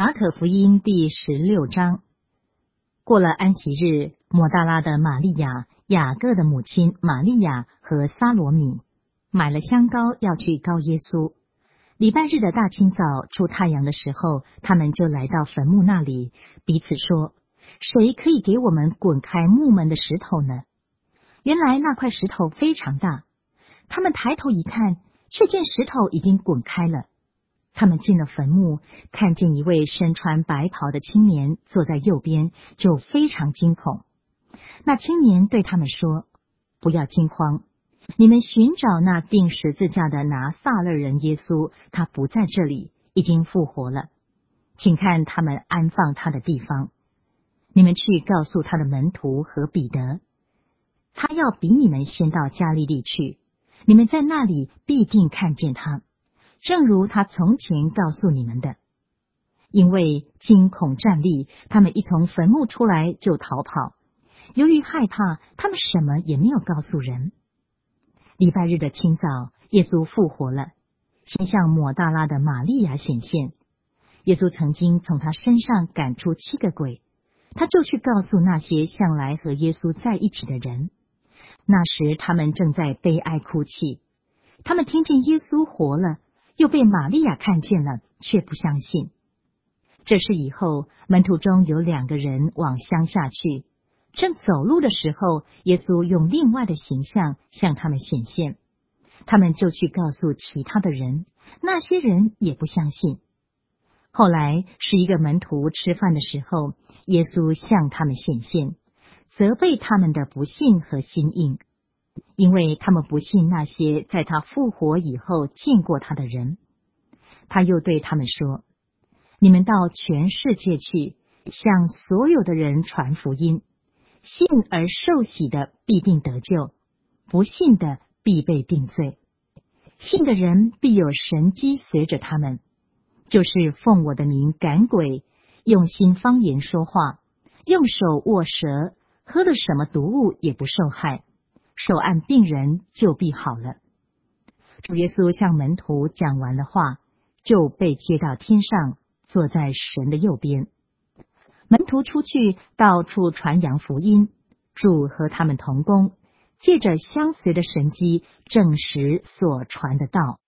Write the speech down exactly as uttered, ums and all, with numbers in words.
马可福音第十六章。过了安息日，抹大拉的玛利亚、雅各的母亲玛利亚和撒罗米买了香膏，要去膏耶稣。礼拜日的大清早，出太阳的时候，他们就来到坟墓那里，彼此说：谁可以给我们滚开墓门的石头呢？原来那块石头非常大，他们抬头一看，却见石头已经滚开了。他们进了坟墓，看见一位身穿白袍的青年坐在右边，就非常惊恐。那青年对他们说：不要惊慌，你们寻找那钉十字架的拿撒勒人耶稣，他不在这里，已经复活了。请看他们安放他的地方。你们去告诉他的门徒和彼得，他要比你们先到加利利去，你们在那里必定看见他，正如他从前告诉你们的。因为惊恐战栗，他们一从坟墓出来就逃跑，由于害怕，他们什么也没有告诉人。礼拜日的清早，耶稣复活了，先向抹大拉的玛利亚显现。耶稣曾经从他身上赶出七个鬼，他就去告诉那些向来和耶稣在一起的人。那时他们正在悲哀哭泣，他们听见耶稣活了，又被玛利亚看见了，却不相信。这事以后，门徒中有两个人往乡下去，正走路的时候，耶稣用另外的形象向他们显现，他们就去告诉其他的人，那些人也不相信。后来是一个门徒吃饭的时候，耶稣向他们显现，责备他们的不信和心硬，因为他们不信那些在他复活以后见过他的人。他又对他们说：你们到全世界去，向所有的人传福音，信而受洗的必定得救，不信的必被定罪。信的人必有神迹随着他们，就是奉我的名赶鬼，用新方言说话，用手握蛇，喝了什么毒物也不受害，手按病人就必好了。主耶稣向门徒讲完了话，就被接到天上，坐在神的右边。门徒出去到处传扬福音，主和他们同工，借着相随的神迹证实所传的道。